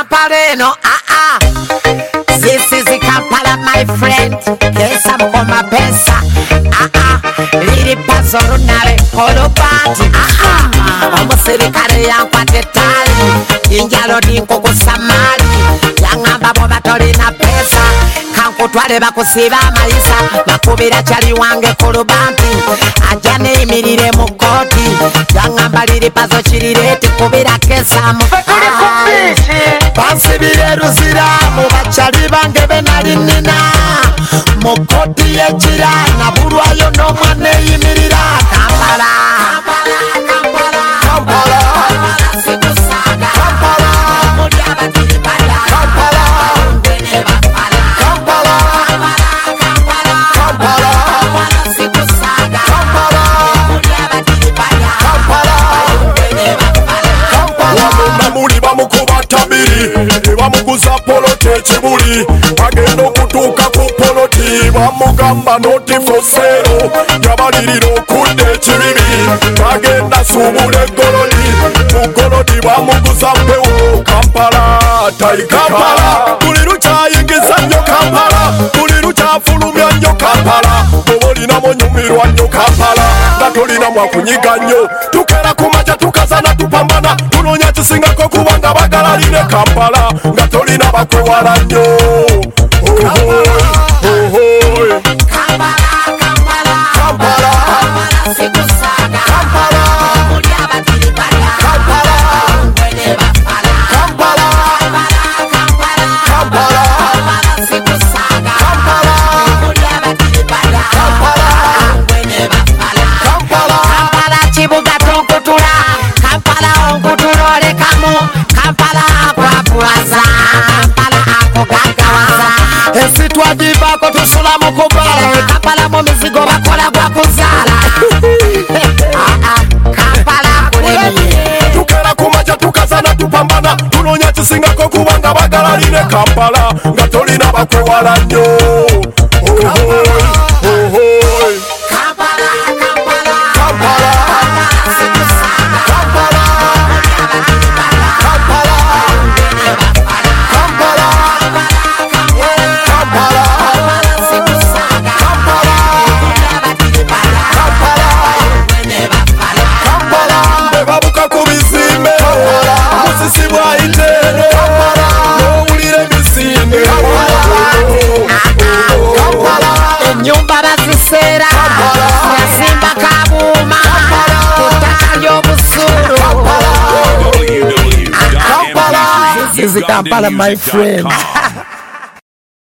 Kampala no This is the Kampala my friend. Kesa mkoma pesa Liri paso runare kolopati Omusirikare yankwate tali Injalo dinko kusamali Yangamba boba tolina pesa Kankutwale bakusiba amayisa Bakubira chali wange kulubanti Ajane imirire mukoti Yangamba liri paso chirireti kubira kesa mufekuli kumbishi Bansibire ruzira Mubachali bange benali nina Mukoti yechira Naburwayo no mwane yimirira Kampala Kampala Kampala Sikusaga Kampala Mudyaba kiribaya Kampala Mbene bafala Kampala Kampala Kampala Sikusaga Kampala Mudyaba kiribaya Kampala Mbene bafala Kampala Wamuli bamukuba tabiri Bamuguza polote chibuli Agenda okutuuka ku poloti Bamugamba noti fosero Yabalirira okudda ekibibi Bagenda suubula eggolodi Mugolodi bamuguza mpewo Kampala tayi Kampala Buli lukyayingiza nnyo Kampala Buli lukyafulumya nnyo Kampala Oba olinamu onyumirwa nnyo Kampala Nga tolinamu akunyiga nnyo Tukera ku makya tukazana tupambana Tunoonya kisingako kubanga bagalalire Kampala Nga tolina bakwewala nnyo Twagivako tusula mukubala Kampala mu mizigo bakola gwa kuzala Kampala kulemiye Tukera ku makya tukazana tupambana Tunoonya kisingako kubanga bagalalire Kampala Nga tolina bakwewala nnyo Nyumba bazisera Yasimba kabuma Kutaka lyobusuru www.dance This is Kampala my friend